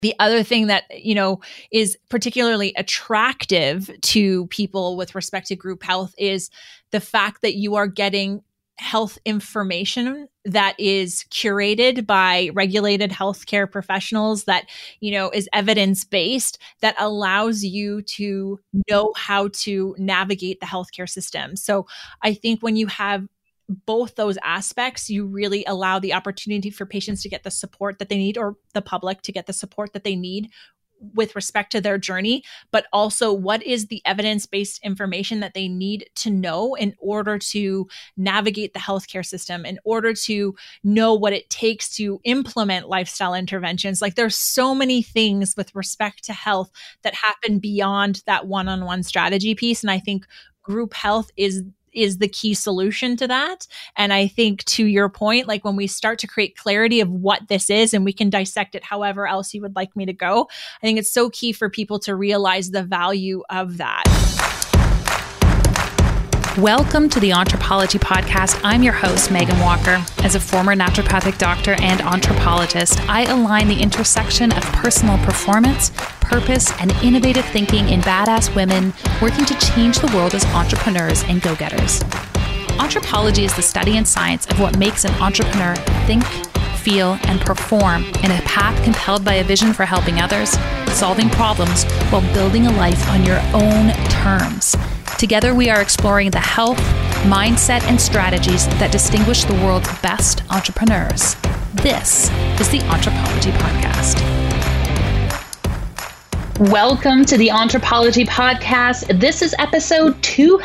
The other thing that, is particularly attractive to people with respect to group health is the fact that you are getting health information that is curated by regulated healthcare professionals that, is evidence-based, that allows you to know how to navigate the healthcare system. So I think when you have both those aspects, you really allow the opportunity for patients to get the support that they need, or the public to get the support that they need with respect to their journey, but also what is the evidence-based information that they need to know in order to navigate the healthcare system, in order to know what it takes to implement lifestyle interventions. Like, there's so many things with respect to health that happen beyond that one-on-one strategy piece. And I think group health is the key solution to that. And I think, to your point, like, when we start to create clarity of what this is, and we can dissect it however else you would like me to go, I think it's so key for people to realize the value of that. Welcome to the Anthropology Podcast. I'm your host, Megan Walker. As a former naturopathic doctor and anthropologist, I align the intersection of personal performance, purpose, and innovative thinking in badass women working to change the world as entrepreneurs and go-getters. Anthropology is the study and science of what makes an entrepreneur think, feel, and perform in a path compelled by a vision for helping others, solving problems, while building a life on your own terms. Together, we are exploring the health, mindset, and strategies that distinguish the world's best entrepreneurs. This is the Anthropology Podcast. Welcome to the Anthropology Podcast. This is episode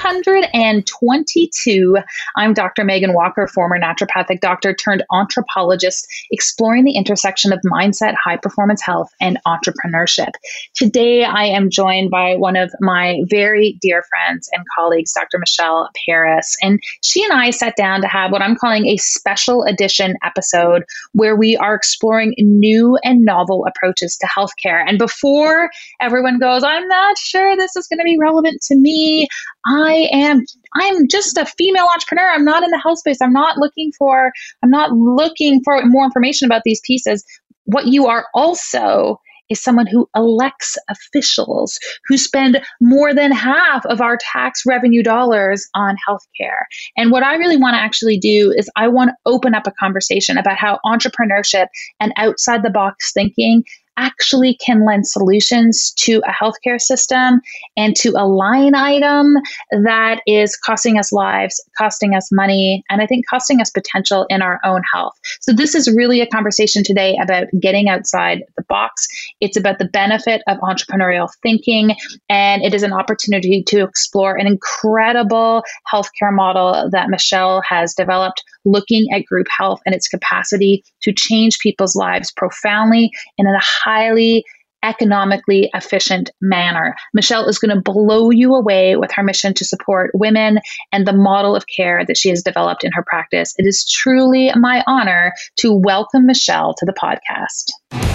222. I'm Dr. Megan Walker, former naturopathic doctor turned anthropologist, exploring the intersection of mindset, high performance health, and entrepreneurship. Today, I am joined by one of my very dear friends and colleagues, Dr. Michelle Paris. And she and I sat down to have what I'm calling a special edition episode where we are exploring new and novel approaches to healthcare. And before everyone goes, I'm not sure this is going to be relevant to me, I'm just a female entrepreneur. I'm not in the health space. I'm not looking for more information about these pieces. What you are also is someone who elects officials who spend more than half of our tax revenue dollars on healthcare. And what I really want to actually do is I want to open up a conversation about how entrepreneurship and outside the box thinking actually can lend solutions to a healthcare system and to a line item that is costing us lives, costing us money, and I think costing us potential in our own health. So this is really a conversation today about getting outside the box. It's about the benefit of entrepreneurial thinking, and it is an opportunity to explore an incredible healthcare model that Michelle has developed, looking at group health and its capacity to change people's lives profoundly and in a highly economically efficient manner. Michelle is going to blow you away with her mission to support women and the model of care that she has developed in her practice. It is truly my honor to welcome Michelle to the podcast.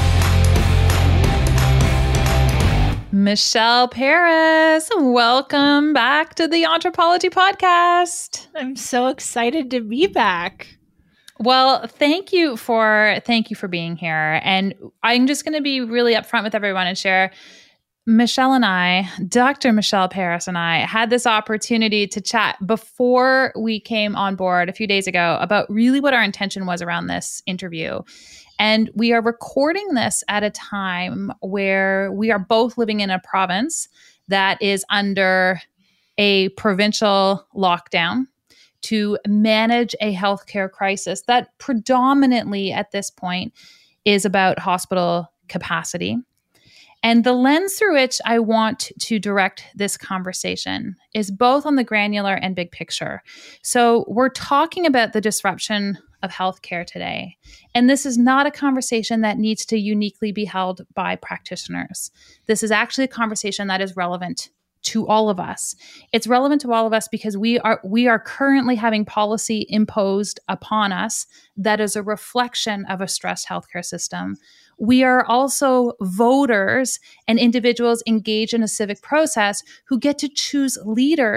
Michelle Paris, welcome back to the Anthropology Podcast. I'm so excited to be back. Well, thank you for being here. And I'm just going to be really upfront with everyone and share, Michelle and I, Dr. Michelle Paris and I, had this opportunity to chat before we came on board a few days ago about really what our intention was around this interview. And we are recording this at a time where we are both living in a province that is under a provincial lockdown to manage a healthcare crisis that predominantly at this point is about hospital capacity. And the lens through which I want to direct this conversation is both on the granular and big picture. So we're talking about the disruption of healthcare today. And this is not a conversation that needs to uniquely be held by practitioners. This is actually a conversation that is relevant to all of us. It's relevant to all of us because we are currently having policy imposed upon us that is a reflection of a stressed healthcare system. We are also voters and individuals engaged in a civic process who get to choose leaders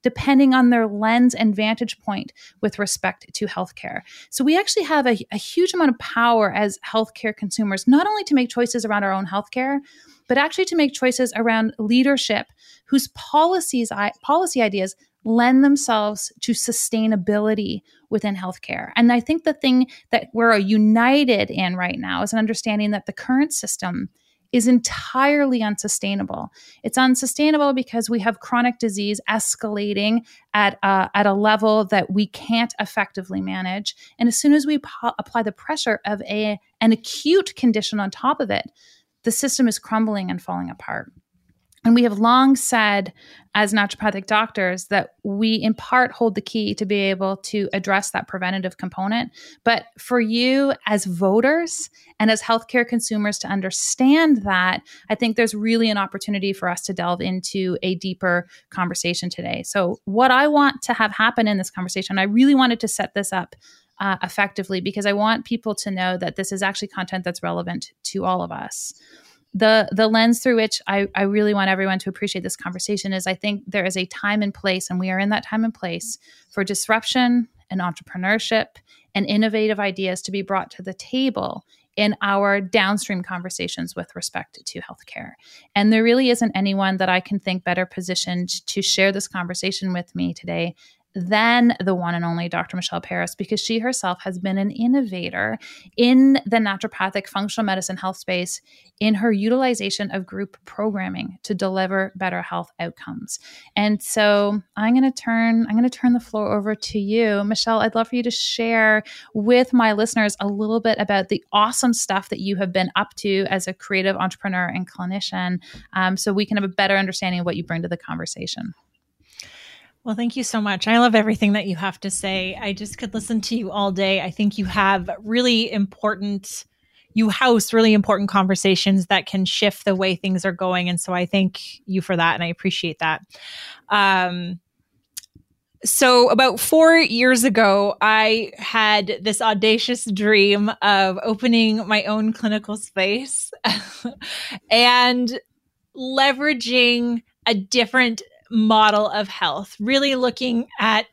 depending on their lens and vantage point with respect to healthcare. So we actually have a huge amount of power as healthcare consumers, not only to make choices around our own healthcare, but actually to make choices around leadership whose policy ideas lend themselves to sustainability within healthcare. And I think the thing that we're united in right now is an understanding that the current system is entirely unsustainable. It's unsustainable because we have chronic disease escalating at a level that we can't effectively manage. And as soon as we apply the pressure of an acute condition on top of it, the system is crumbling and falling apart. And we have long said as naturopathic doctors that we in part hold the key to be able to address that preventative component. But for you as voters and as healthcare consumers to understand that, I think there's really an opportunity for us to delve into a deeper conversation today. So what I want to have happen in this conversation, I really wanted to set this up effectively because I want people to know that this is actually content that's relevant to all of us. The lens through which I really want everyone to appreciate this conversation is I think there is a time and place, and we are in that time and place for disruption and entrepreneurship and innovative ideas to be brought to the table in our downstream conversations with respect to healthcare. And there really isn't anyone that I can think better positioned to share this conversation with me today than the one and only Dr. Michelle Parris, because she herself has been an innovator in the naturopathic functional medicine health space in her utilization of group programming to deliver better health outcomes. And so I'm going to turn the floor over to you, Michelle. I'd love for you to share with my listeners a little bit about the awesome stuff that you have been up to as a creative entrepreneur and clinician, so we can have a better understanding of what you bring to the conversation. Well, thank you so much. I love everything that you have to say. I just could listen to you all day. I think you host really important conversations that can shift the way things are going. And so I thank you for that. And I appreciate that. So about 4 years ago, I had this audacious dream of opening my own clinical space and leveraging a different model of health, really looking at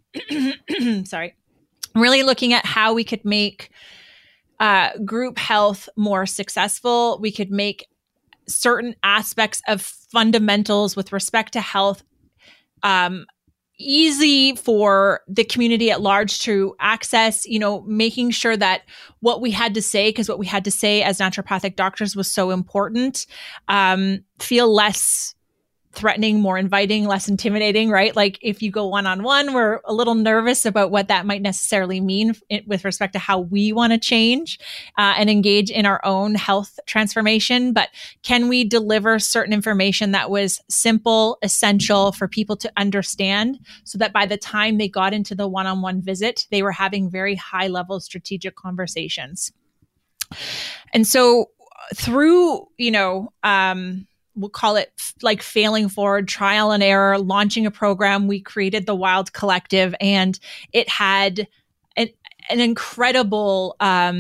how we could make group health more successful. We could make certain aspects of fundamentals with respect to health easy for the community at large to access, making sure that what we had to say as naturopathic doctors was so important, feel less threatening, more inviting, less intimidating, right? Like if you go one-on-one, we're a little nervous about what that might necessarily mean with respect to how we want to change and engage in our own health transformation. But can we deliver certain information that was simple, essential for people to understand so that by the time they got into the one-on-one visit, they were having very high-level strategic conversations. And so through, we'll call it like failing forward, trial and error, launching a program, we created the Wild Collective, and it had an incredible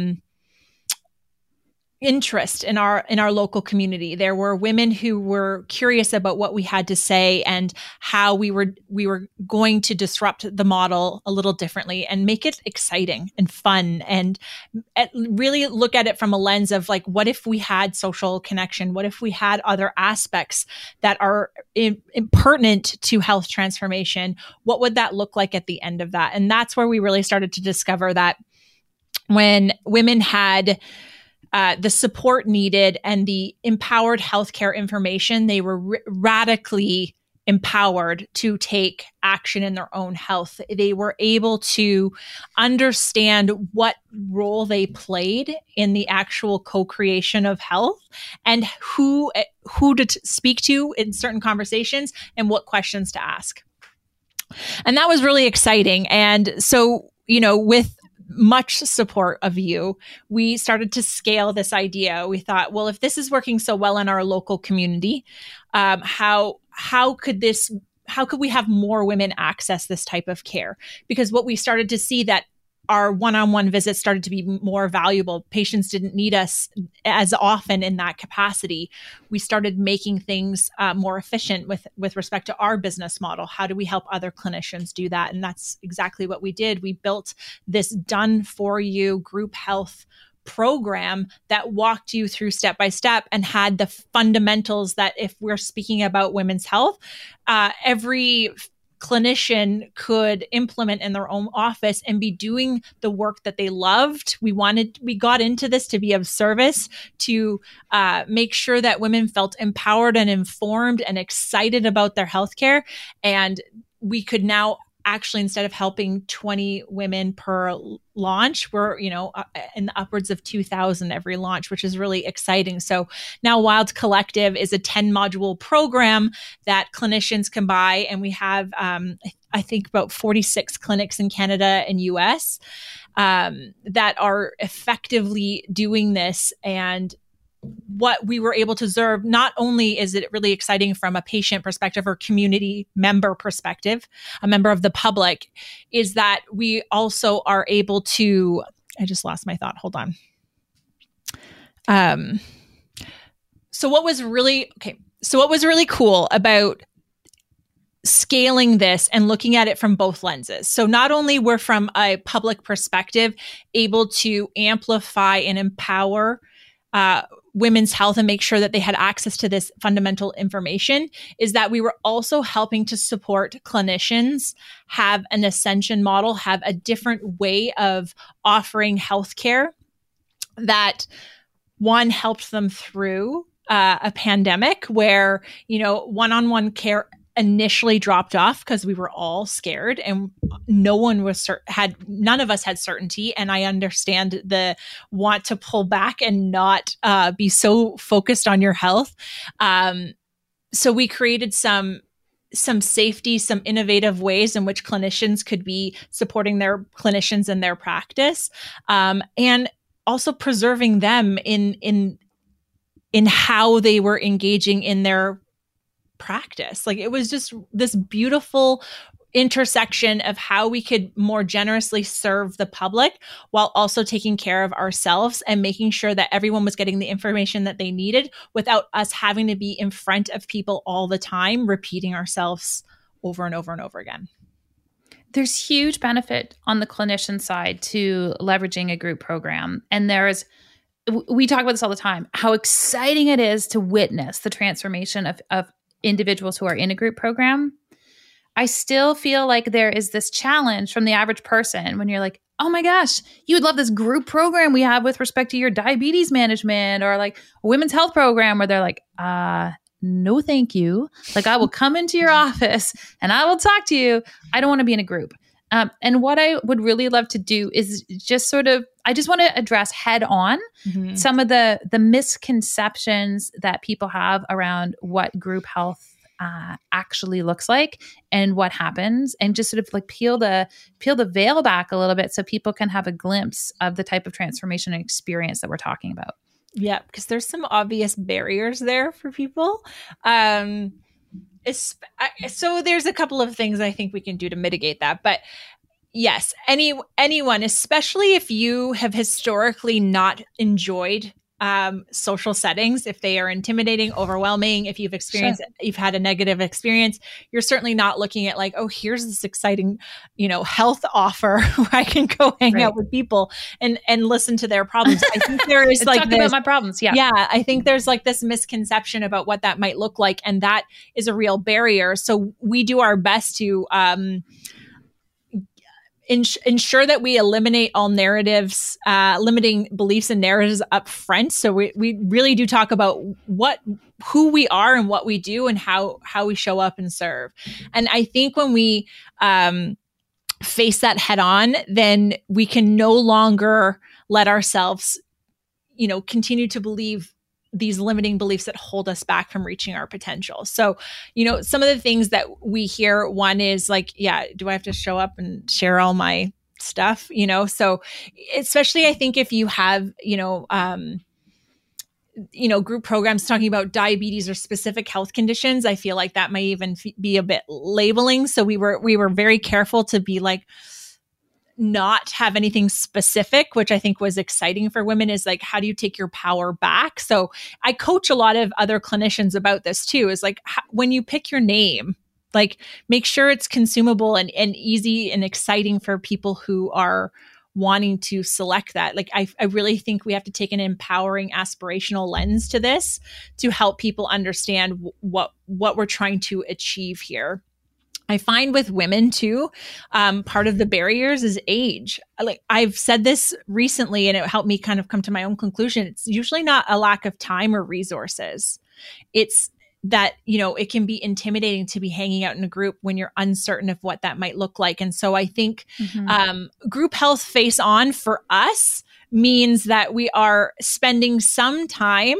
interest in our local community. There were women who were curious about what we had to say and how we were going to disrupt the model a little differently and make it exciting and fun, and really look at it from a lens of like, what if we had social connection? What if we had other aspects that are pertinent to health transformation? What would that look like at the end of that? And that's where we really started to discover that when women had the support needed and the empowered healthcare information, they were radically empowered to take action in their own health. They were able to understand what role they played in the actual co-creation of health and who to speak to in certain conversations and what questions to ask. And that was really exciting. And so, with much support of you, we started to scale this idea. We thought, well, if this is working so well in our local community, how could we have more women access this type of care? Because what we started to see that our one-on-one visits started to be more valuable. Patients didn't need us as often in that capacity. We started making things more efficient with respect to our business model. How do we help other clinicians do that? And that's exactly what we did. We built this done-for-you group health program that walked you through step by step and had the fundamentals that if we're speaking about women's health, every clinician could implement in their own office and be doing the work that they loved. We got into this to be of service, to make sure that women felt empowered and informed and excited about their healthcare. And we could now actually, instead of helping 20 women per launch, we're, in the upwards of 2,000 every launch, which is really exciting. So now Wild Collective is a 10-module program that clinicians can buy. And we have, I think, about 46 clinics in Canada and US that are effectively doing this. And what we were able to observe, not only is it really exciting from a patient perspective or community member perspective, a member of the public, is that we also are able to, I just lost my thought. Hold on. So what was really cool about scaling this and looking at it from both lenses. So not only we're from a public perspective able to amplify and empower women's health and make sure that they had access to this fundamental information, is that we were also helping to support clinicians have an ascension model, have a different way of offering healthcare that, one, helped them through a pandemic where, one-on-one care initially dropped off because we were all scared and none of us had certainty. And I understand the want to pull back and not be so focused on your health. So we created some safety, some innovative ways in which clinicians could be supporting their clinicians in their practice, and also preserving them in how they were engaging in their practice. Like, it was just this beautiful intersection of how we could more generously serve the public while also taking care of ourselves and making sure that everyone was getting the information that they needed without us having to be in front of people all the time, repeating ourselves over and over and over again. There's huge benefit on the clinician side to leveraging a group program. And we talk about this all the time, how exciting it is to witness the transformation of individuals who are in a group program. I still feel like there is this challenge from the average person when you're like, oh my gosh, you would love this group program we have with respect to your diabetes management, or like a women's health program, where they're like, no, thank you. Like, I will come into your office and I will talk to you. I don't want to be in a group. And what I would really love to do is just I just want to address head on some of the misconceptions that people have around what group health actually looks like and what happens, and just sort of like peel the veil back a little bit so people can have a glimpse of the type of transformation and experience that we're talking about. Yeah, because there's some obvious barriers there for people. So there's a couple of things I think we can do to mitigate that. But yes, anyone, especially if you have historically not enjoyed social settings, if they are intimidating, overwhelming, if you've experienced, you've had a negative experience, you're certainly not looking at like, oh, here's this exciting, health offer where I can go hang out with people and listen to their problems. I think there is like talk about my problems. Yeah. I think there's like this misconception about what that might look like. And that is a real barrier. So we do our best to, ensure that we eliminate all narratives, limiting beliefs and narratives up front. So we really do talk about who we are and what we do and how we show up and serve. And I think when we face that head on, then we can no longer let ourselves, continue to believe these limiting beliefs that hold us back from reaching our potential. So, some of the things that we hear, one is like, yeah, do I have to show up and share all my stuff? So especially I think if you have, group programs talking about diabetes or specific health conditions, I feel like that might even be a bit labeling. So we were very careful to be like, not have anything specific, which I think was exciting for women, is like, how do you take your power back? So I coach a lot of other clinicians about this too, is like, when you pick your name, like make sure it's consumable and easy and exciting for people who are wanting to select that. Like, I really think we have to take an empowering aspirational lens to this to help people understand what we're trying to achieve here. I find with women too, part of the barriers is age. Like I've said this recently and it helped me kind of come to my own conclusion. It's usually not a lack of time or resources. It's that, it can be intimidating to be hanging out in a group when you're uncertain of what that might look like. And so I think group health face on for us means that we are spending some time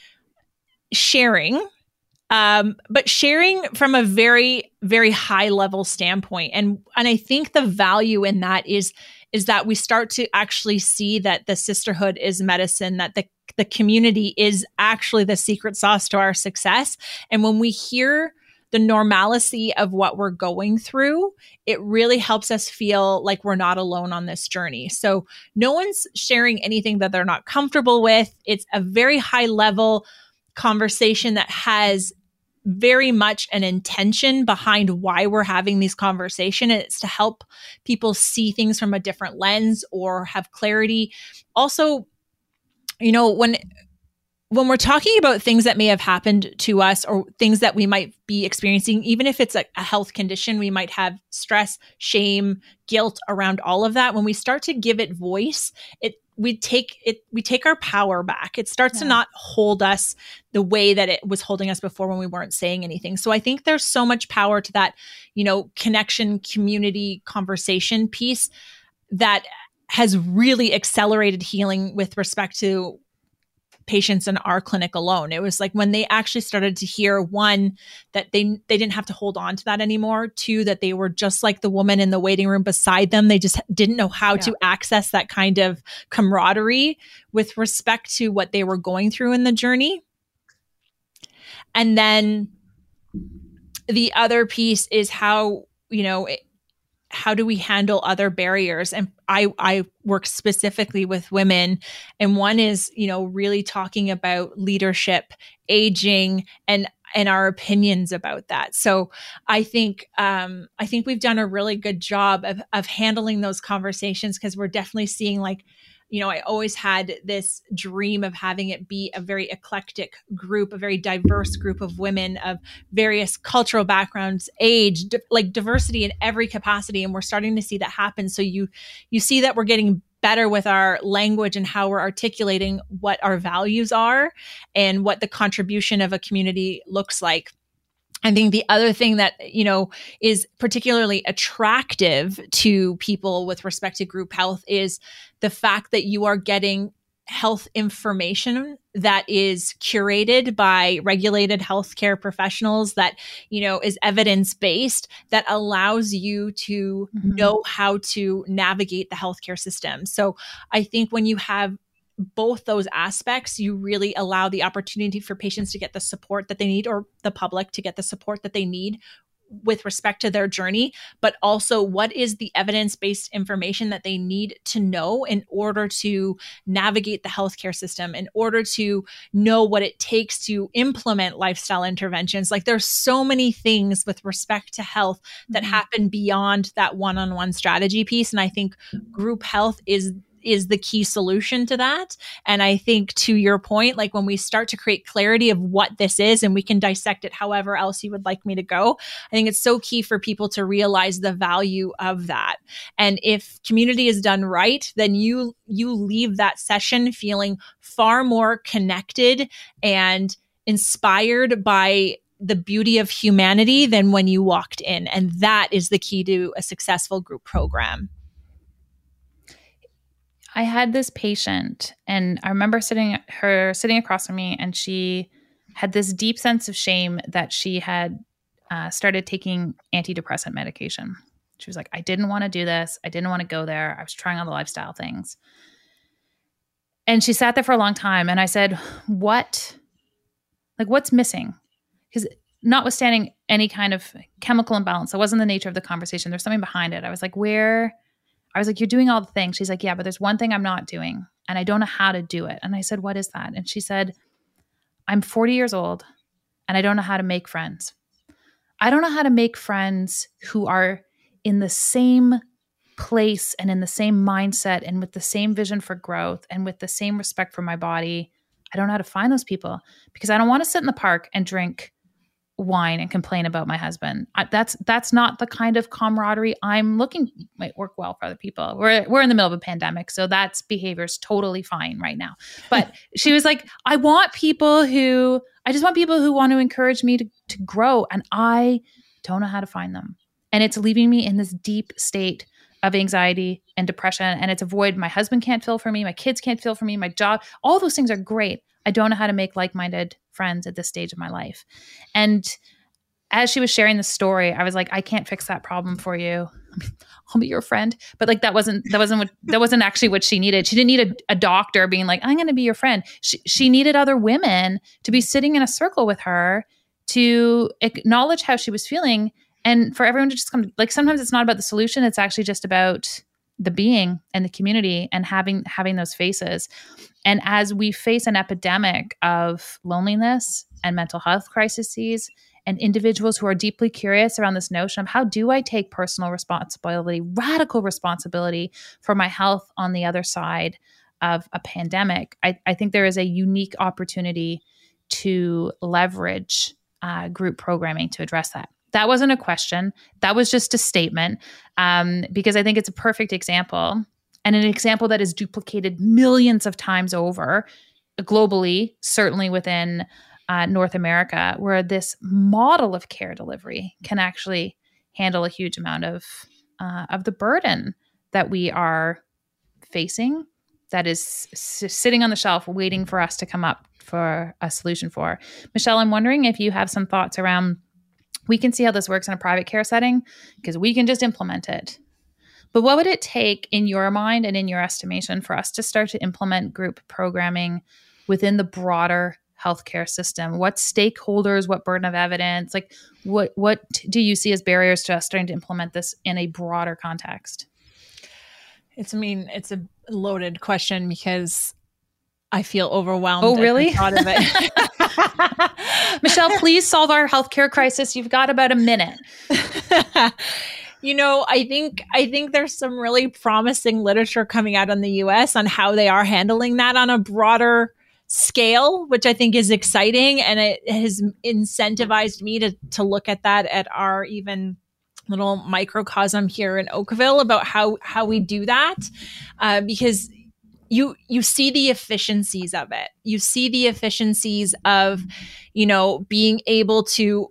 sharing, but sharing from a very, very high level standpoint. And I think the value in that is that we start to actually see that the sisterhood is medicine, that the community is actually the secret sauce to our success. And when we hear the normalcy of what we're going through, it really helps us feel like we're not alone on this journey. So no one's sharing anything that they're not comfortable with. It's a very high level conversation that has very much an intention behind why we're having these conversations. And it's to help people see things from a different lens or have clarity. Also, when we're talking about things that may have happened to us or things that we might be experiencing, even if it's a health condition, we might have stress, shame, guilt around all of that. When we start to give it voice, we take our power back. It starts to not hold us the way that it was holding us before when we weren't saying anything. So I think there's so much power to that, connection, community, conversation piece that has really accelerated healing with respect to patients in our clinic alone. It was like when they actually started to hear, one, that they didn't have to hold on to that anymore. Two, that they were just like the woman in the waiting room beside them. They just didn't know how to access that kind of camaraderie with respect to what they were going through in the journey. And then the other piece is how do we handle other barriers? And I work specifically with women. And one is, really talking about leadership, aging, and our opinions about that. So I think we've done a really good job of handling those conversations, because we're definitely seeing I always had this dream of having it be a very eclectic group, a very diverse group of women of various cultural backgrounds, age, diversity in every capacity. And we're starting to see that happen. So you see that we're getting better with our language and how we're articulating what our values are and what the contribution of a community looks like. I think the other thing that, is particularly attractive to people with respect to group health is the fact that you are getting health information that is curated by regulated healthcare professionals, that, is evidence-based, that allows you to know how to navigate the healthcare system. So I think when you have both those aspects, you really allow the opportunity for patients to get the support that they need, or the public to get the support that they need with respect to their journey, but also what is the evidence-based information that they need to know in order to navigate the healthcare system, in order to know what it takes to implement lifestyle interventions. Like there's so many things with respect to health that happen beyond that one-on-one strategy piece. And I think group health is the key solution to that. And I think, to your point, like when we start to create clarity of what this is, and we can dissect it however else you would like me to go, I think it's so key for people to realize the value of that. And if community is done right, then you leave that session feeling far more connected and inspired by the beauty of humanity than when you walked in. And that is the key to a successful group program. I had this patient, and I remember sitting across from me, and she had this deep sense of shame that she had started taking antidepressant medication. She was like, I didn't want to do this. I didn't want to go there. I was trying all the lifestyle things. And she sat there for a long time. And I said, what's missing? Because notwithstanding any kind of chemical imbalance, that wasn't the nature of the conversation. There's something behind it. I was like, where I was like, you're doing all the things. She's like, yeah, but there's one thing I'm not doing and I don't know how to do it. And I said, what is that? And she said, I'm 40 years old and I don't know how to make friends. I don't know how to make friends who are in the same place and in the same mindset and with the same vision for growth and with the same respect for my body. I don't know how to find those people because I don't want to sit in the park and drink wine and complain about my husband. That's not the kind of camaraderie I'm looking might work well for other people. We're in the middle of a pandemic, so that's behavior's totally fine right now. But she was like, I just want people who want to encourage me to grow, and I don't know how to find them. And it's leaving me in this deep state of anxiety and depression. And it's a void my husband can't fill for me. My kids can't fill for me. My job, all those things are great. I don't know how to make like-minded friends at this stage of my life. And as she was sharing the story, I was like, I can't fix that problem for you. I'll be your friend. But like, that wasn't actually what she needed. She didn't need a doctor being like, I'm going to be your friend. She needed other women to be sitting in a circle with her to acknowledge how she was feeling. And for everyone to just come, like, sometimes it's not about the solution. It's actually just about the being and the community and having those faces. And as we face an epidemic of loneliness and mental health crises and individuals who are deeply curious around this notion of how do I take personal responsibility, radical responsibility for my health on the other side of a pandemic, I think there is a unique opportunity to leverage group programming to address that. That wasn't a question. That was just a statement, because I think it's a perfect example, and an example that is duplicated millions of times over globally, certainly within North America, where this model of care delivery can actually handle a huge amount of the burden that we are facing, that is sitting on the shelf waiting for us to come up for a solution for. Michelle, I'm wondering if you have some thoughts around, we can see how this works in a private care setting because we can just implement it. But what would it take in your mind and in your estimation for us to start to implement group programming within the broader healthcare system? What stakeholders, what burden of evidence, like what do you see as barriers to us starting to implement this in a broader context? It's a loaded question because I feel overwhelmed. Oh, really? At the thought of it. Michelle, please solve our healthcare crisis. You've got about a minute. I think there's some really promising literature coming out in the US on how they are handling that on a broader scale, which I think is exciting. And it has incentivized me to look at that at our even little microcosm here in Oakville about how we do that. Because you see the efficiencies of it. You see the efficiencies of, being able to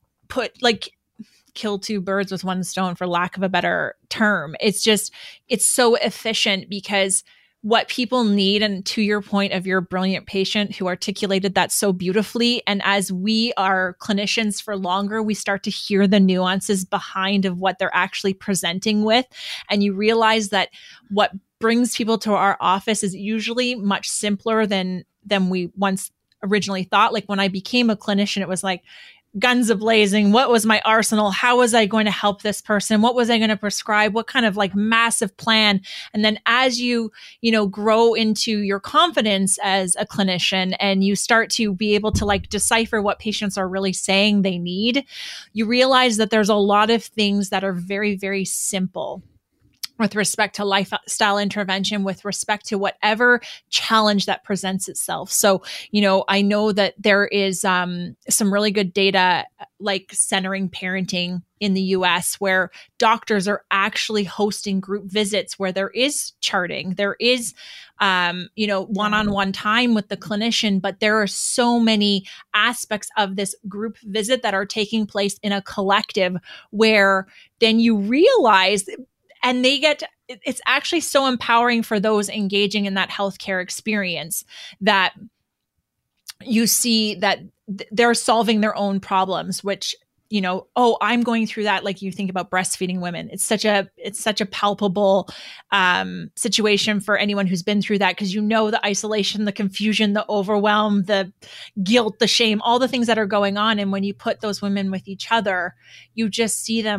kill two birds with one stone, for lack of a better term. It's so efficient because what people need, and to your point of your brilliant patient who articulated that so beautifully, and as we are clinicians for longer, we start to hear the nuances behind of what they're actually presenting with. And you realize that what brings people to our office is usually much simpler than we once originally thought. Like when I became a clinician, it was like guns a-blazing. What was my arsenal? How was I going to help this person? What was I going to prescribe? What kind of like massive plan? And then as you grow into your confidence as a clinician and you start to be able to like decipher what patients are really saying they need, you realize that there's a lot of things that are very, very simple with respect to lifestyle intervention, with respect to whatever challenge that presents itself. So, I know that there is some really good data like Centering Parenting in the US, where doctors are actually hosting group visits where there is charting, there is, one-on-one time with the clinician, but there are so many aspects of this group visit that are taking place in a collective where then you realize, and it's actually so empowering for those engaging in that healthcare experience that you see that they're solving their own problems, which, I'm going through that. Like you think about breastfeeding women. It's such a palpable situation for anyone who's been through that, because the isolation, the confusion, the overwhelm, the guilt, the shame, all the things that are going on. And when you put those women with each other, you just see them like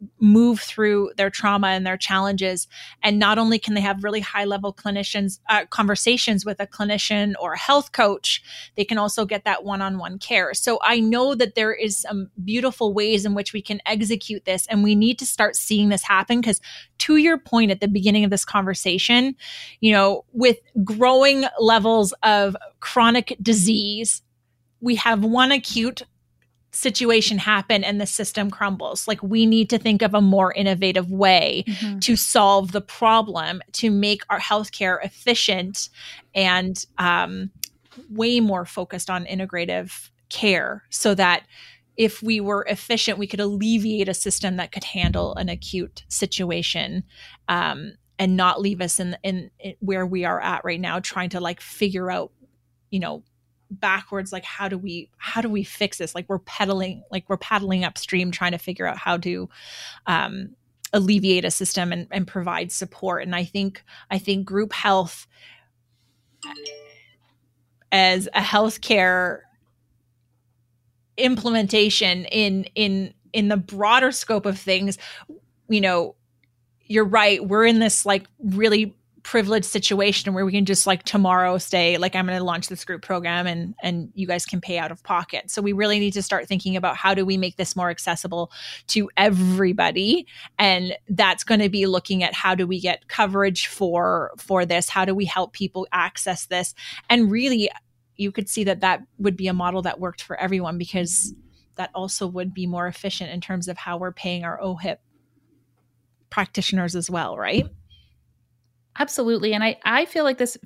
move through their trauma and their challenges. And not only can they have really high level clinicians, conversations with a clinician or a health coach, they can also get that one-on-one care. So I know that there is some beautiful ways in which we can execute this, and we need to start seeing this happen, because to your point at the beginning of this conversation, with growing levels of chronic disease, we have one acute situation happen and the system crumbles. Like, we need to think of a more innovative way to solve the problem, to make our healthcare efficient and way more focused on integrative care, so that if we were efficient, we could alleviate a system that could handle an acute situation and not leave us in where we are at right now, trying to like figure out, backwards, like how do we fix this? Like we're paddling upstream, trying to figure out how to alleviate a system and provide support. And I think group health as a healthcare implementation in the broader scope of things, you're right. We're in this like really privileged situation where we can just like tomorrow say, like, I'm going to launch this group program and you guys can pay out of pocket. So we really need to start thinking about how do we make this more accessible to everybody. And that's going to be looking at how do we get coverage for this? How do we help people access this? And really, you could see that would be a model that worked for everyone, because that also would be more efficient in terms of how we're paying our OHIP practitioners as well, right? Absolutely. And I feel like this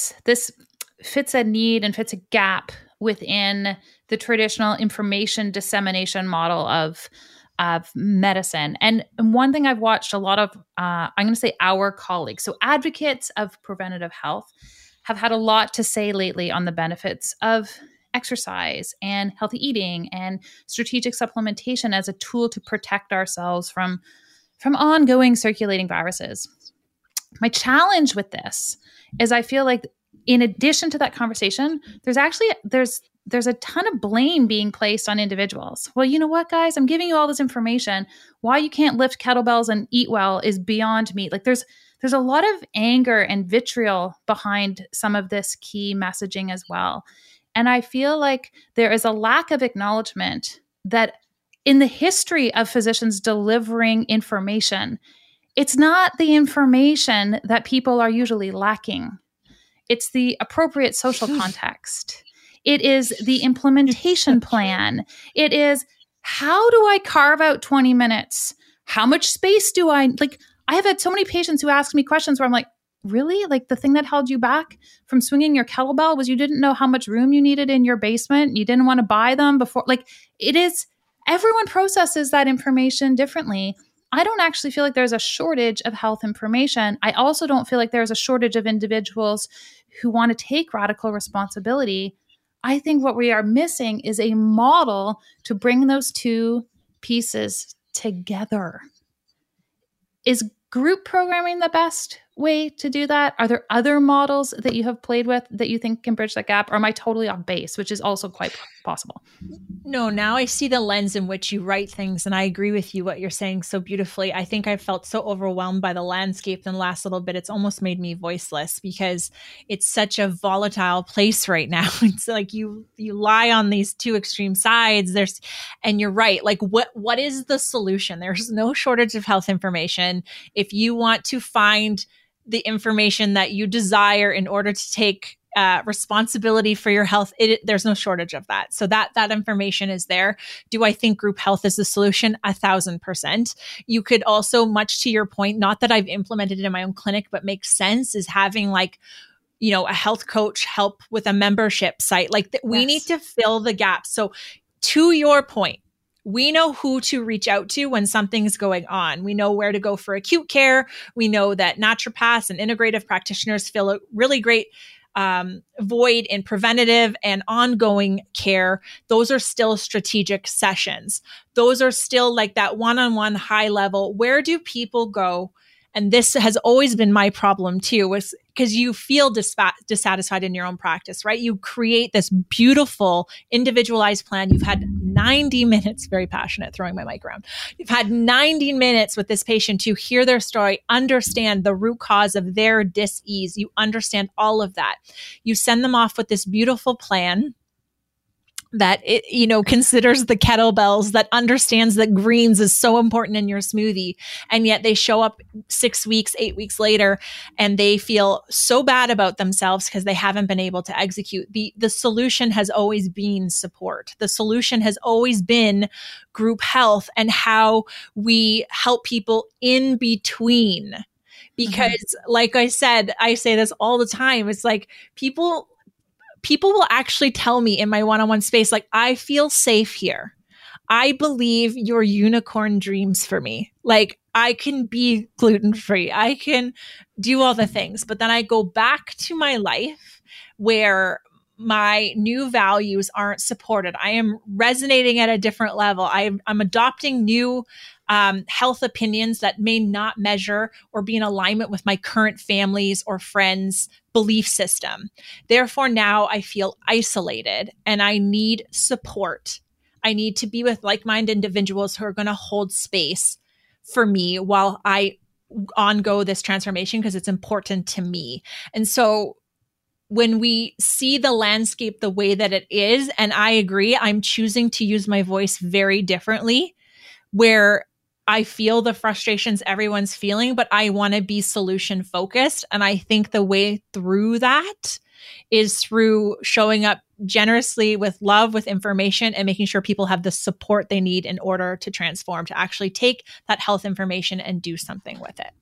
fits a need and fits a gap within the traditional information dissemination model of medicine. And one thing I've watched a lot of, I'm going to say our colleagues, so advocates of preventative health, have had a lot to say lately on the benefits of exercise and healthy eating and strategic supplementation as a tool to protect ourselves from ongoing circulating viruses. My challenge with this is I feel like in addition to that conversation, there's a ton of blame being placed on individuals. Well, you know what, guys? I'm giving you all this information. Why you can't lift kettlebells and eat well is beyond me. Like there's a lot of anger and vitriol behind some of this key messaging as well. And I feel like there is a lack of acknowledgement that in the history of physicians delivering information, it's not the information that people are usually lacking. It's the appropriate social context. It is the implementation plan. It is, how do I carve out 20 minutes? How much space do I, like, I have had so many patients who ask me questions where I'm like, really? Like the thing that held you back from swinging your kettlebell was you didn't know how much room you needed in your basement. You didn't want to buy them before. Like it is, everyone processes that information differently. I don't actually feel like there's a shortage of health information. I also don't feel like there's a shortage of individuals who want to take radical responsibility. I think what we are missing is a model to bring those two pieces together. Is group programming the best way to do that? Are there other models that you have played with that you think can bridge that gap? Or am I totally off base, which is also quite possible? No, now I see the lens in which you write things, and I agree with you what you're saying so beautifully. I think I've felt so overwhelmed by the landscape in the last little bit. It's almost made me voiceless because it's such a volatile place right now. It's like you lie on these two extreme sides. And you're right. Like what is the solution? There's no shortage of health information. If you want to find the information that you desire in order to take responsibility for your health, there's no shortage of that. So that information is there. Do I think group health is the solution? 1,000%. You could also, much to your point, not that I've implemented it in my own clinic, but makes sense, is having like, a health coach help with a membership site. Like we need to fill the gaps. So to your point, we know who to reach out to when something's going on. We know where to go for acute care. We know that naturopaths and integrative practitioners fill a really great void in preventative and ongoing care. Those are still strategic sessions. Those are still like that one-on-one high level. Where do people go and this has always been my problem too, was because you feel dissatisfied in your own practice, right? You create this beautiful individualized plan. You've had 90 minutes, very passionate, throwing my mic around. You've had 90 minutes with this patient to hear their story, understand the root cause of their dis-ease. You understand all of that. You send them off with this beautiful plan that it, considers the kettlebells, that understands that greens is so important in your smoothie. And yet they show up 6 weeks, 8 weeks later, and they feel so bad about themselves because they haven't been able to execute. The solution has always been support. The solution has always been group health and how we help people in between. Because like I said, I say this all the time. It's like people will actually tell me in my one-on-one space, like, I feel safe here. I believe your unicorn dreams for me. Like, I can be gluten-free. I can do all the things. But then I go back to my life where my new values aren't supported. I am resonating at a different level. I'm adopting new health opinions that may not measure or be in alignment with my current family's or friends' belief system. Therefore, now I feel isolated and I need support. I need to be with like-minded individuals who are going to hold space for me while I ongo this transformation, because it's important to me. And so when we see the landscape the way that it is, and I agree, I'm choosing to use my voice very differently, where I feel the frustrations everyone's feeling, but I want to be solution focused. And I think the way through that is through showing up generously with love, with information, and making sure people have the support they need in order to transform, to actually take that health information and do something with it.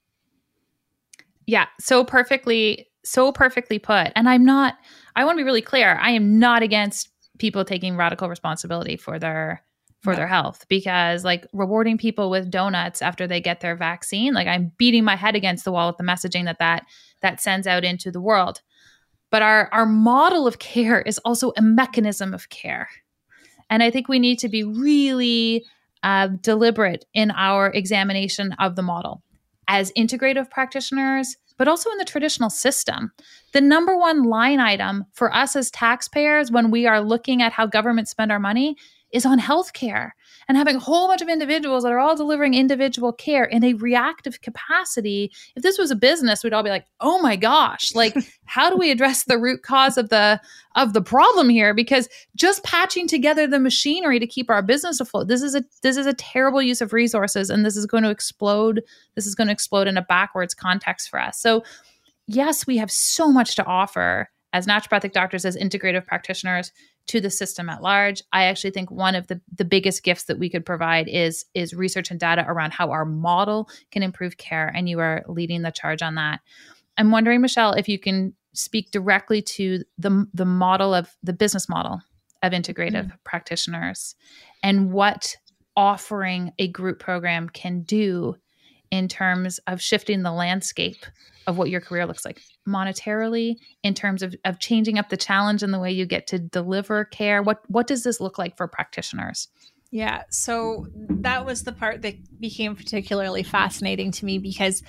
Yeah, so perfectly put. And I want to be really clear. I am not against people taking radical responsibility for their health, because like rewarding people with donuts after they get their vaccine, like I'm beating my head against the wall with the messaging that sends out into the world. But our model of care is also a mechanism of care. And I think we need to be really deliberate in our examination of the model as integrative practitioners, but also in the traditional system. The number one line item for us as taxpayers when we are looking at how governments spend our money is on healthcare, and having a whole bunch of individuals that are all delivering individual care in a reactive capacity. If this was a business, we'd all be like, oh my gosh, like how do we address the root cause of the problem here? Because just patching together the machinery to keep our business afloat, this is a terrible use of resources, and this is going to explode. This is going to explode in a backwards context for us. So yes, we have so much to offer as naturopathic doctors, as integrative practitioners, to the system at large. I actually think one of the biggest gifts that we could provide is research and data around how our model can improve care, and you are leading the charge on that. I'm wondering, Michelle, if you can speak directly to the model of the business model of integrative practitioners and what offering a group program can do in terms of shifting the landscape of what your career looks like monetarily, in terms of changing up the challenge and the way you get to deliver care. What does this look like for practitioners? Yeah, so that was the part that became particularly fascinating to me, because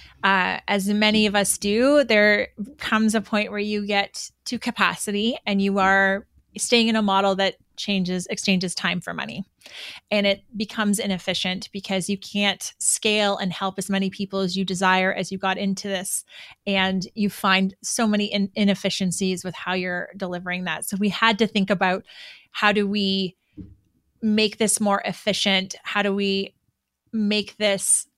as many of us do, there comes a point where you get to capacity and you are staying in a model that exchanges time for money. And it becomes inefficient because you can't scale and help as many people as you desire as you got into this. And you find so many inefficiencies with how you're delivering that. So we had to think about, how do we make this more efficient? How do we make this,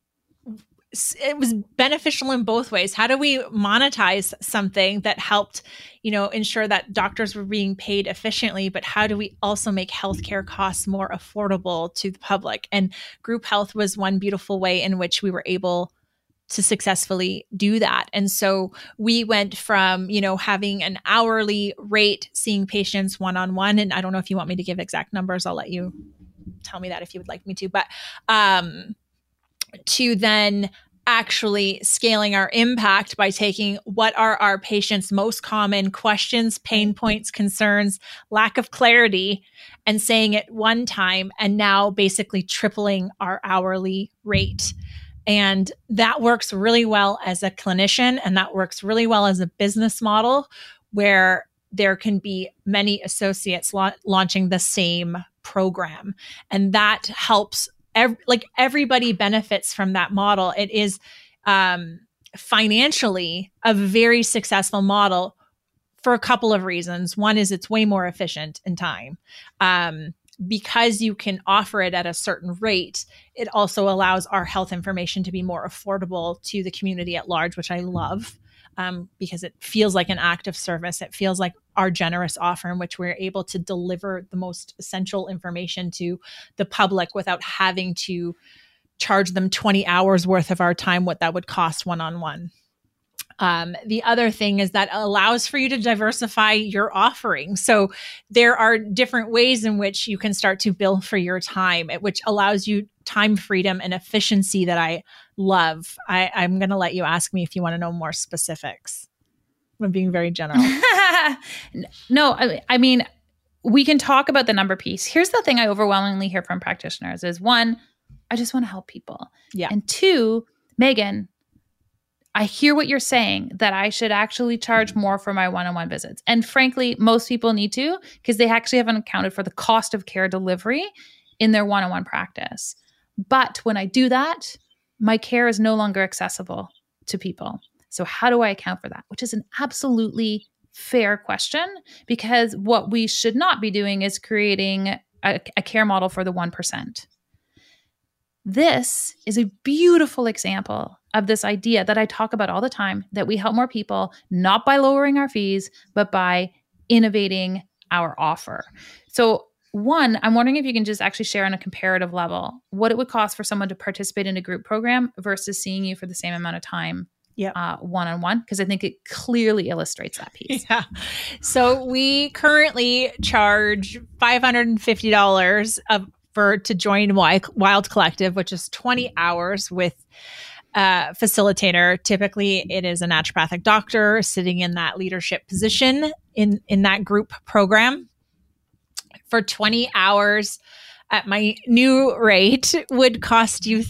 it was beneficial in both ways. How do we monetize something that helped, ensure that doctors were being paid efficiently, but how do we also make healthcare costs more affordable to the public? And group health was one beautiful way in which we were able to successfully do that. And so we went from, having an hourly rate, seeing patients one-on-one, and I don't know if you want me to give exact numbers, I'll let you tell me that if you would like me to, but to then actually scaling our impact by taking what are our patients' most common questions, pain points, concerns, lack of clarity, and saying it one time, and now basically tripling our hourly rate. And that works really well as a clinician, and that works really well as a business model where there can be many associates launching the same program. And that helps, everybody benefits from that model. It is financially a very successful model for a couple of reasons. One is it's way more efficient in time. Because you can offer it at a certain rate, it also allows our health information to be more affordable to the community at large, which I love, because it feels like an act of service. It feels like our generous offer in which we're able to deliver the most essential information to the public without having to charge them 20 hours worth of our time, what that would cost one-on-one. The other thing is that allows for you to diversify your offering. So there are different ways in which you can start to bill for your time, which allows you time freedom and efficiency that I love. I'm going to let you ask me if you want to know more specifics. I'm being very general. No, I mean, we can talk about the number piece. Here's the thing I overwhelmingly hear from practitioners is, one, I just want to help people. Yeah. And two, Megan, I hear what you're saying, that I should actually charge more for my one-on-one visits. And frankly, most people need to, because they actually haven't accounted for the cost of care delivery in their one-on-one practice. But when I do that, my care is no longer accessible to people. So how do I account for that? Which is an absolutely fair question, because what we should not be doing is creating a care model for the 1%. This is a beautiful example of this idea that I talk about all the time, that we help more people, not by lowering our fees, but by innovating our offer. So one, I'm wondering if you can just actually share on a comparative level what it would cost for someone to participate in a group program versus seeing you for the same amount of time one-on-one, because I think it clearly illustrates that piece. Yeah. So we currently charge $550 to join Wild Collective, which is 20 hours with a facilitator. Typically, it is a naturopathic doctor sitting in that leadership position in that group program. For 20 hours at my new rate would cost you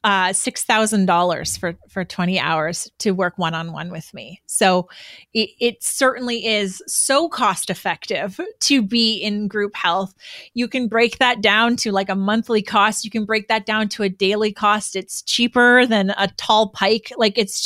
$6,000 for 20 hours to work one-on-one with me. So it certainly is so cost effective to be in group health. You can break that down to like a monthly cost. You can break that down to a daily cost. It's cheaper than a tall pike. Like it's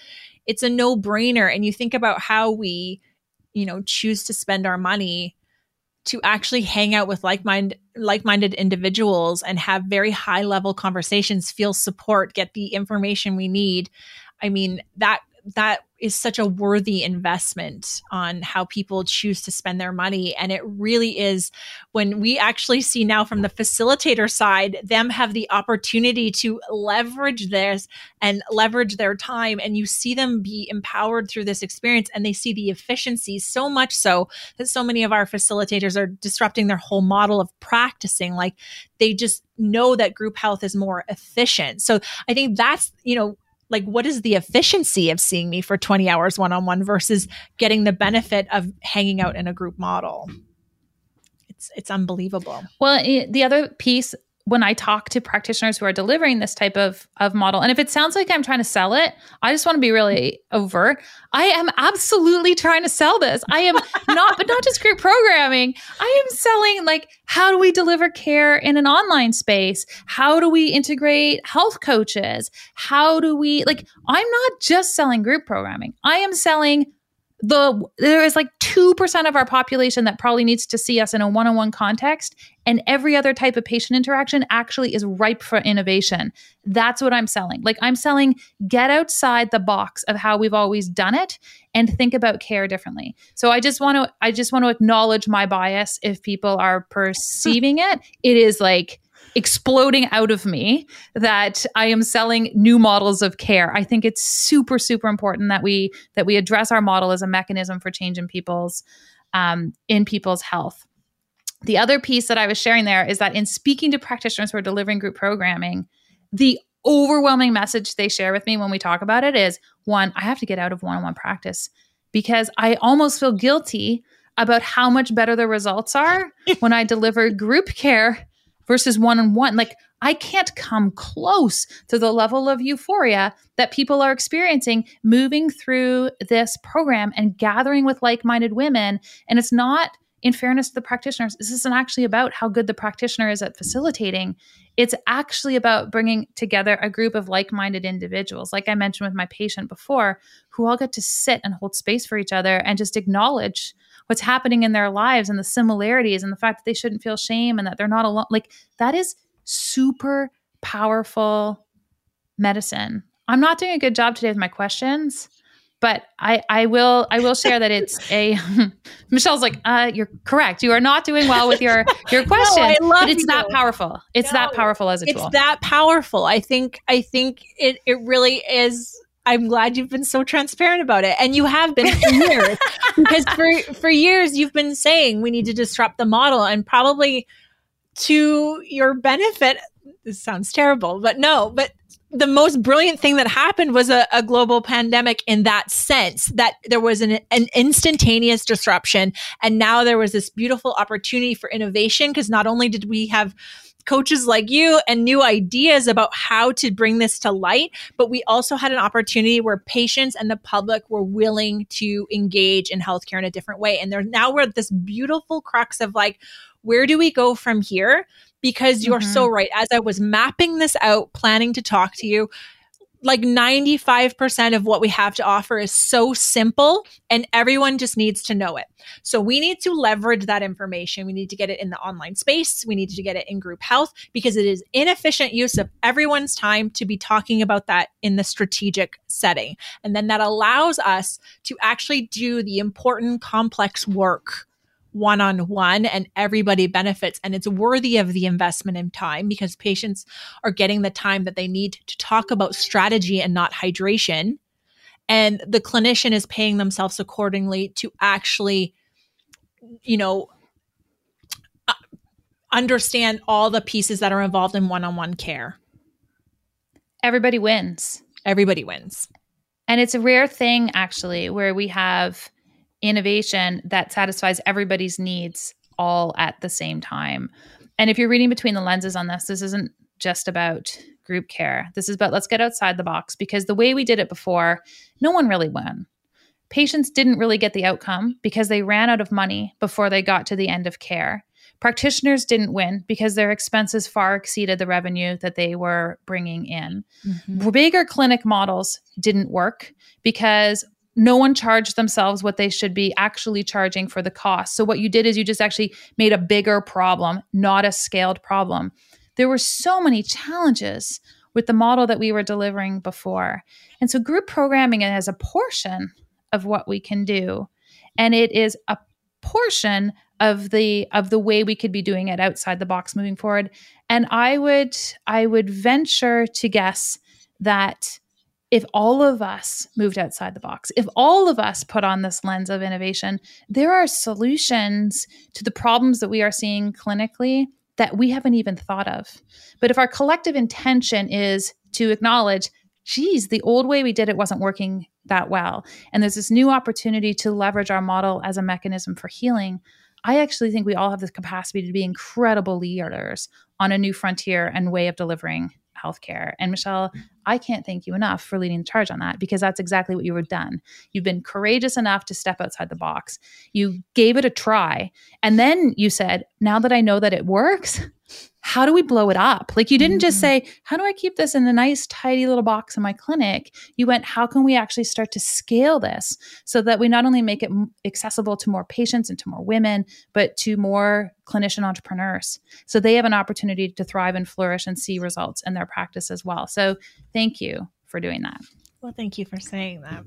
a no-brainer. And you think about how we, choose to spend our money to actually hang out with like-minded individuals and have very high level conversations, feel support, get the information we need. I mean, that is such a worthy investment on how people choose to spend their money. And it really is, when we actually see now from the facilitator side, them have the opportunity to leverage this and leverage their time. And you see them be empowered through this experience, and they see the efficiency, so much so that so many of our facilitators are disrupting their whole model of practicing. Like they just know that group health is more efficient. So I think that's, like, what is the efficiency of seeing me for 20 hours one-on-one versus getting the benefit of hanging out in a group model? It's unbelievable. Well, the other piece, when I talk to practitioners who are delivering this type of model, and if it sounds like I'm trying to sell it, I just want to be really overt. I am absolutely trying to sell this. I am not, but not just group programming. I am selling, like, how do we deliver care in an online space? How do we integrate health coaches? How do we, I'm not just selling group programming. I am selling there is like 2% of our population that probably needs to see us in a one-on-one context, and every other type of patient interaction actually is ripe for innovation. That's what I'm selling. Like I'm selling, get outside the box of how we've always done it and think about care differently. So I just want to acknowledge my bias. If people are perceiving it, it is like exploding out of me that I am selling new models of care. I think it's super, super important that we address our model as a mechanism for change in people's health. The other piece that I was sharing there is that in speaking to practitioners who are delivering group programming, the overwhelming message they share with me when we talk about it is, one, I have to get out of one-on-one practice because I almost feel guilty about how much better the results are when I deliver group care versus one-on-one. Like, I can't come close to the level of euphoria that people are experiencing moving through this program and gathering with like-minded women. And it's not, in fairness to the practitioners, this isn't actually about how good the practitioner is at facilitating. It's actually about bringing together a group of like-minded individuals, like I mentioned with my patient before, who all get to sit and hold space for each other and just acknowledge what's happening in their lives and the similarities and the fact that they shouldn't feel shame and that they're not alone. Like, that is super powerful medicine. I'm not doing a good job today with my questions, but I will share that it's a Michelle's like, you're correct. You are not doing well with your question. No, but it's that powerful. It's that powerful as a tool. It's that powerful. I think it really is. I'm glad you've been so transparent about it. And you have been for years. Because for years you've been saying we need to disrupt the model, and probably to your benefit, this sounds terrible, but the most brilliant thing that happened was a global pandemic in that sense, that there was an instantaneous disruption. And now there was this beautiful opportunity for innovation, because not only did we have coaches like you and new ideas about how to bring this to light, but we also had an opportunity where patients and the public were willing to engage in healthcare in a different way. And we're at this beautiful crux of like, where do we go from here? Because you're so right. As I was mapping this out, planning to talk to you, like 95% of what we have to offer is so simple, and everyone just needs to know it. So we need to leverage that information. We need to get it in the online space. We need to get it in group health, because it is inefficient use of everyone's time to be talking about that in the strategic setting. And then that allows us to actually do the important, complex work one-on-one, and everybody benefits, and it's worthy of the investment in time, because patients are getting the time that they need to talk about strategy and not hydration. And the clinician is paying themselves accordingly to actually, understand all the pieces that are involved in one-on-one care. Everybody wins. Everybody wins. And it's a rare thing, actually, where we have innovation that satisfies everybody's needs all at the same time. And if you're reading between the lenses on this isn't just about group care. This is about, let's get outside the box, because the way we did it before, no one really won. Patients didn't really get the outcome because they ran out of money before they got to the end of care. Practitioners didn't win because their expenses far exceeded the revenue that they were bringing in. Bigger clinic models didn't work because no one charged themselves what they should be actually charging for the cost. So what you did is you just actually made a bigger problem, not a scaled problem. There were so many challenges with the model that we were delivering before. And so group programming is a portion of what we can do. And it is a portion of the way we could be doing it outside the box moving forward. And I would venture to guess that if all of us moved outside the box, if all of us put on this lens of innovation, there are solutions to the problems that we are seeing clinically that we haven't even thought of. But if our collective intention is to acknowledge, geez, the old way we did it wasn't working that well, and there's this new opportunity to leverage our model as a mechanism for healing, I actually think we all have the capacity to be incredible leaders on a new frontier and way of delivering healthcare. And Michelle, I can't thank you enough for leading the charge on that, because that's exactly what you were done. You've been courageous enough to step outside the box. You gave it a try. And then you said, now that I know that it works, how do we blow it up? Like, you didn't just say, how do I keep this in a nice, tidy little box in my clinic? You went, how can we actually start to scale this so that we not only make it accessible to more patients and to more women, but to more clinician entrepreneurs, so they have an opportunity to thrive and flourish and see results in their practice as well. So thank you for doing that. Well, thank you for saying that.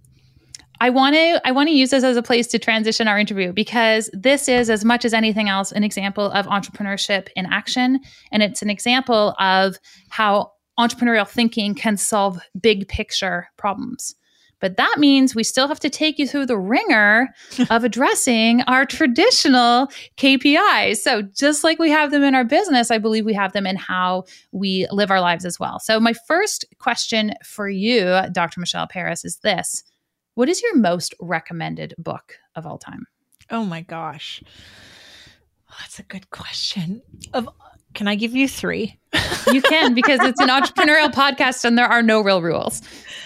I want to use this as a place to transition our interview, because this is, as much as anything else, an example of entrepreneurship in action. And it's an example of how entrepreneurial thinking can solve big picture problems. But that means we still have to take you through the ringer of addressing our traditional KPIs. So just like we have them in our business, I believe we have them in how we live our lives as well. So my first question for you, Dr. Michelle Paris, is this. What is your most recommended book of all time? Oh my gosh. Oh, that's a good question. Can I give you 3? You can, because it's an entrepreneurial podcast and there are no real rules.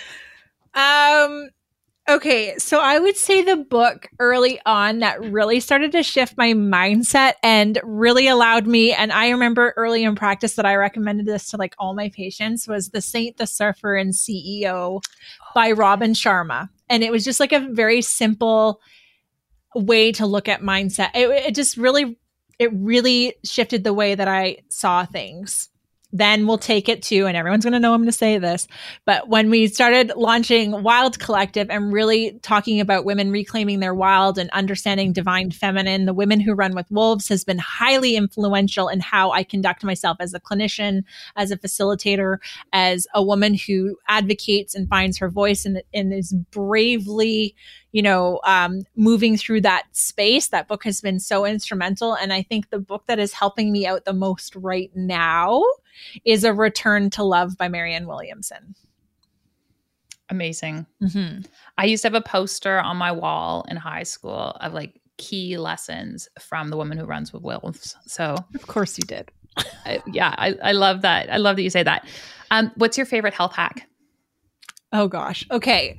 Okay, so I would say the book early on that really started to shift my mindset and really allowed me, and I remember early in practice that I recommended this to like all my patients, was The Saint, the Surfer, and CEO by Robin Sharma. And it was just like a very simple way to look at mindset. It really shifted the way that I saw things. Then we'll take it to, and everyone's going to know I'm going to say this, but when we started launching Wild Collective and really talking about women reclaiming their wild and understanding divine feminine, the Women Who Run with Wolves has been highly influential in how I conduct myself as a clinician, as a facilitator, as a woman who advocates and finds her voice and is bravely, moving through that space. That book has been so instrumental. And I think the book that is helping me out the most right now is A Return to Love by Marianne Williamson. Amazing. Mm-hmm. I used to have a poster on my wall in high school of like key lessons from The Woman Who Runs with Wolves. So of course you did. I love that. I love that you say that. What's your favorite health hack? Oh gosh. Okay.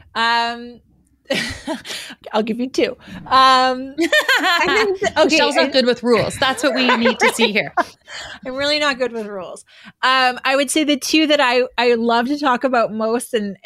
I'll give you 2. Michelle's not good with rules. That's what we need to see here. I'm really not good with rules. I would say the 2 that I love to talk about most and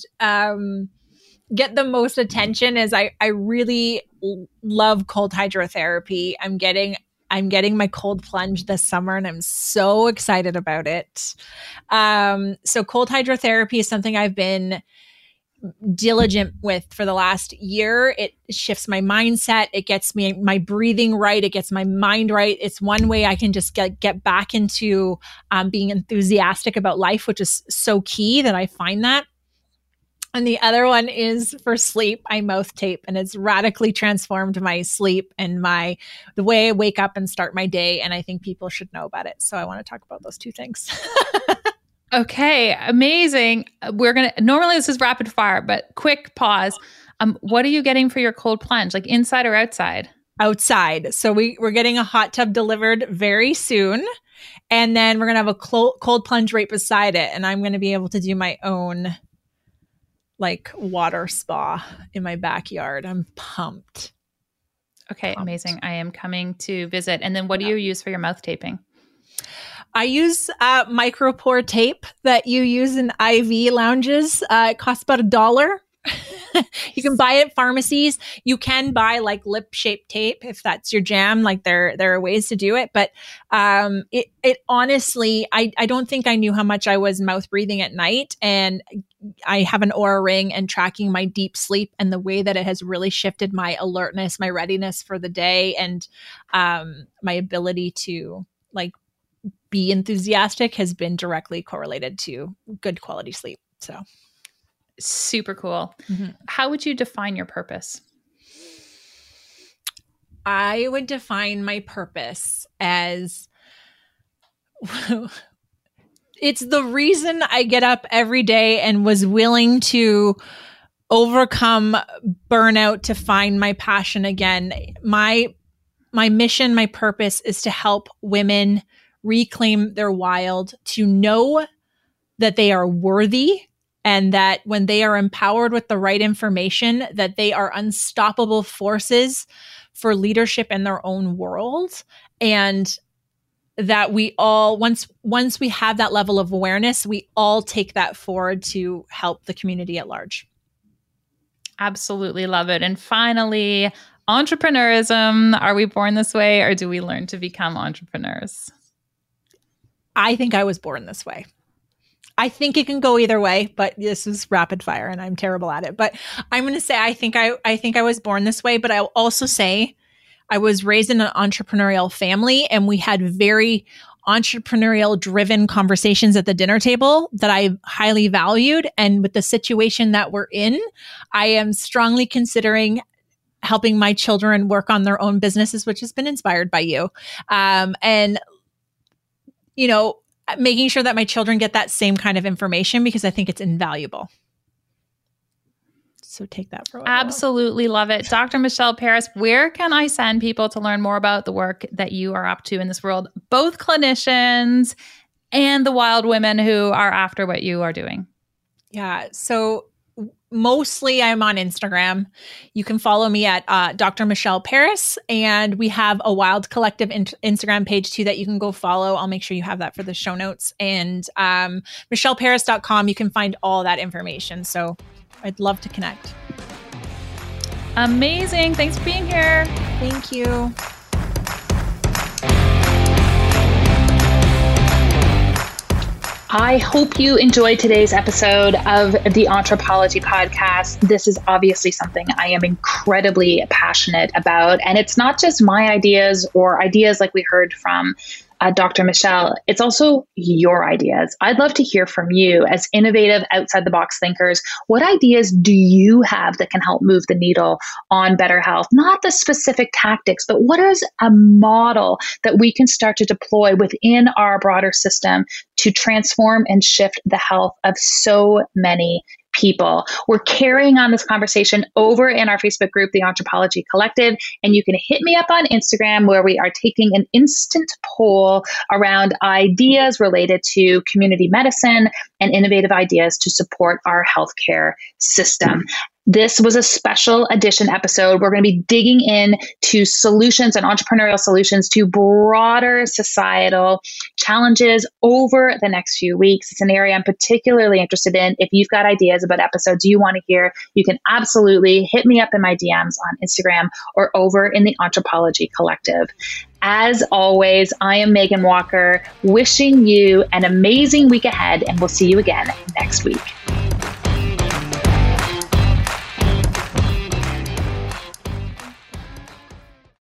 get the most attention is I really love cold hydrotherapy. I'm getting my cold plunge this summer and I'm so excited about it. So cold hydrotherapy is something I've been diligent with for the last year. It shifts my mindset. It gets me my breathing right. It gets my mind right. It's one way I can just get back into being enthusiastic about life, which is so key that I find that. And the other one is for sleep. I mouth tape, and it's radically transformed my sleep and the way I wake up and start my day. And I think people should know about it. So I want to talk about those 2 things. Okay, amazing. Normally this is rapid fire, but quick pause. What are you getting for your cold plunge? Like inside or outside? Outside. So we're getting a hot tub delivered very soon. And then we're going to have a cold plunge right beside it. And I'm going to be able to do my own like water spa in my backyard. I'm pumped. Okay, amazing. I am coming to visit. And then what do you use for your mouth taping? I use micropore tape that you use in IV lounges. It costs about $1. You can buy it at pharmacies. You can buy like lip shaped tape if that's your jam. Like there are ways to do it, but it honestly, I don't think I knew how much I was mouth breathing at night, and I have an Oura ring and tracking my deep sleep and the way that it has really shifted my alertness, my readiness for the day, and my ability to like be enthusiastic has been directly correlated to good quality sleep. So super cool. Mm-hmm. How would you define your purpose? I would define my purpose as it's the reason I get up every day and was willing to overcome burnout to find my passion again. My mission, my purpose is to help women reclaim their wild, to know that they are worthy, and that when they are empowered with the right information, that they are unstoppable forces for leadership in their own world. And that we all, once we have that level of awareness, we all take that forward to help the community at large. Absolutely love it. And finally, entrepreneurism. Are we born this way, or do we learn to become entrepreneurs? I think I was born this way. I think it can go either way, but this is rapid fire and I'm terrible at it. But I'm going to say I think I was born this way, but I'll also say I was raised in an entrepreneurial family, and we had very entrepreneurial driven conversations at the dinner table that I highly valued. And with the situation that we're in, I am strongly considering helping my children work on their own businesses, which has been inspired by you. And making sure that my children get that same kind of information, because I think it's invaluable. So take that for a while. Absolutely love it. Dr. Michelle Parris, where can I send people to learn more about the work that you are up to in this world, both clinicians and the wild women who are after what you are doing? Yeah. So mostly I'm on Instagram. You can follow me at Dr. Michelle Parris, and we have a Wild Collective Instagram page too that you can go follow. I'll make sure you have that for the show notes. And michelleparris.com, you can find all that information. So I'd love to connect. Amazing. Thanks for being here. Thank you. I hope you enjoyed today's episode of the Anthropology Podcast. This is obviously something I am incredibly passionate about. And it's not just my ideas or ideas like we heard from Dr. Michelle. It's also your ideas. I'd love to hear from you as innovative, outside the box thinkers. What ideas do you have that can help move the needle on better health? Not the specific tactics, but what is a model that we can start to deploy within our broader system to transform and shift the health of so many people? We're carrying on this conversation over in our Facebook group, the Anthropology Collective, and you can hit me up on Instagram where we are taking an instant poll around ideas related to community medicine and innovative ideas to support our healthcare system. This was a special edition episode. We're going to be digging in to solutions and entrepreneurial solutions to broader societal challenges over the next few weeks. It's an area I'm particularly interested in. If you've got ideas about episodes you want to hear, you can absolutely hit me up in my DMs on Instagram or over in the Anthropology Collective. As always, I am Megan Walker, wishing you an amazing week ahead, and we'll see you again next week.